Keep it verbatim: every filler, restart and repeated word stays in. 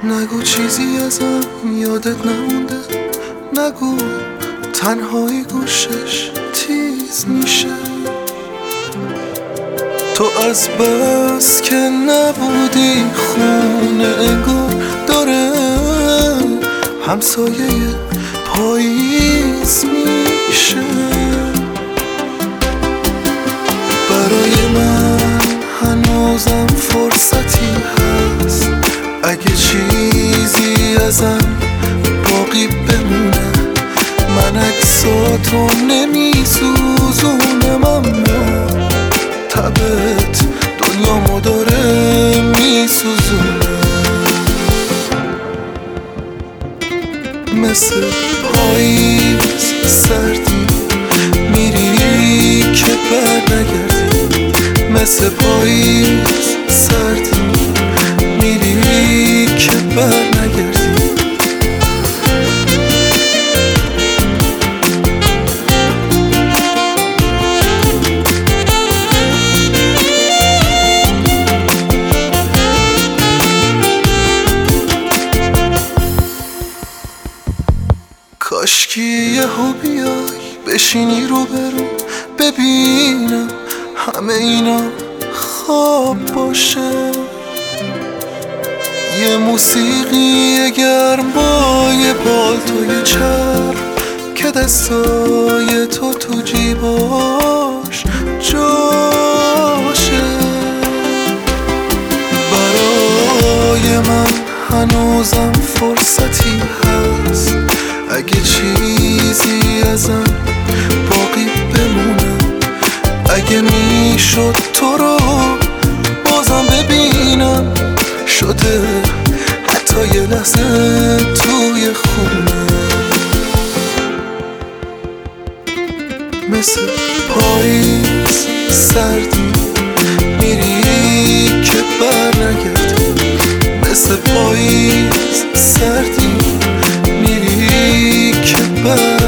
نگو چیزی ازم یادت نمونده، نگو تنهایی گوشش تیز میشه. تو از بس که نبودی خونه انگار داره همسایه پاییز میشه. برای من هنوزم فرصتی هست، اگه چیزی ازم باقی بمونه. من عکساتو نمیسوزونم اما تبت دنیامو داره میسوزونه. مثل پاییز سردی میری که بر نگردی، مثل پاییز سردی میری که بر نگردی. کاشکی یهو بیای بشینی رو برو، ببینم همه اینا خواب باشه. یه موسیقی گرم با یه پالتوی چرم که دستای تو تو جیباش جاشه. برای من هنوزم فرصتی هست، اگه چیزی ازم باقی بمونه. اگه میشد تو رو بازم ببینم، شده حتی یه لحظه توی خونه. مثل پاییز سردی میری که بر نگردی، مثل پاییز سردی میری که بر